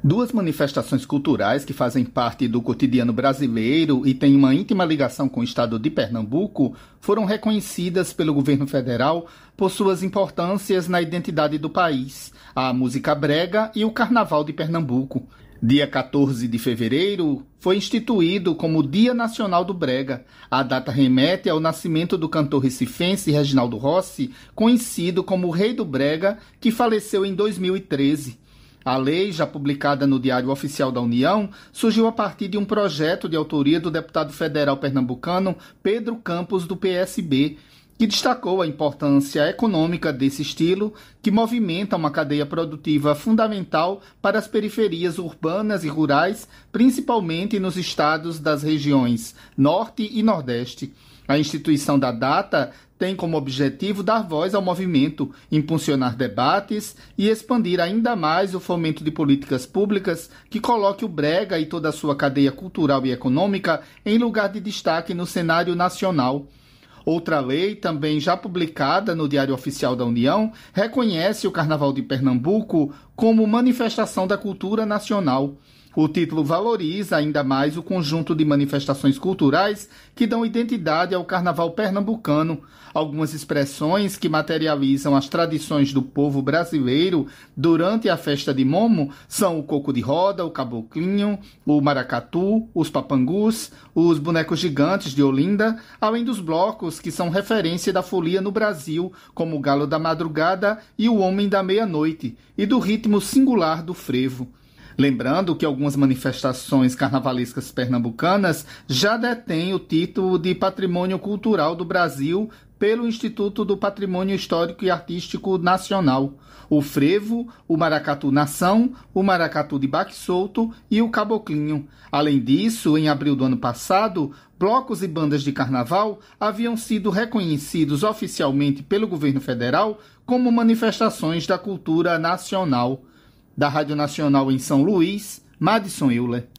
Duas manifestações culturais que fazem parte do cotidiano brasileiro e têm uma íntima ligação com o estado de Pernambuco foram reconhecidas pelo governo federal por suas importâncias na identidade do país, a música brega e o Carnaval de Pernambuco. Dia 14 de fevereiro foi instituído como Dia Nacional do Brega. A data remete ao nascimento do cantor recifense Reginaldo Rossi, conhecido como o Rei do Brega, que faleceu em 2013. A lei, já publicada no Diário Oficial da União, surgiu a partir de um projeto de autoria do deputado federal pernambucano Pedro Campos, do PSB, que destacou a importância econômica desse estilo, que movimenta uma cadeia produtiva fundamental para as periferias urbanas e rurais, principalmente nos estados das regiões Norte e Nordeste. A instituição da data tem como objetivo dar voz ao movimento, impulsionar debates e expandir ainda mais o fomento de políticas públicas que coloque o brega e toda a sua cadeia cultural e econômica em lugar de destaque no cenário nacional. Outra lei, também já publicada no Diário Oficial da União, reconhece o Carnaval de Pernambuco como manifestação da cultura nacional. O título valoriza ainda mais o conjunto de manifestações culturais que dão identidade ao Carnaval pernambucano. Algumas expressões que materializam as tradições do povo brasileiro durante a festa de Momo são o coco de roda, o caboclinho, o maracatu, os papangus, os bonecos gigantes de Olinda, além dos blocos que são referência da folia no Brasil, como o Galo da Madrugada e o Homem da Meia-Noite, e do ritmo singular do frevo. Lembrando que algumas manifestações carnavalescas pernambucanas já detêm o título de Patrimônio Cultural do Brasil pelo Instituto do Patrimônio Histórico e Artístico Nacional. O frevo, o maracatu nação, o maracatu de baque solto e o caboclinho. Além disso, em abril do ano passado, blocos e bandas de carnaval haviam sido reconhecidos oficialmente pelo governo federal como manifestações da cultura nacional. Da Rádio Nacional em São Luís, Madison Euler.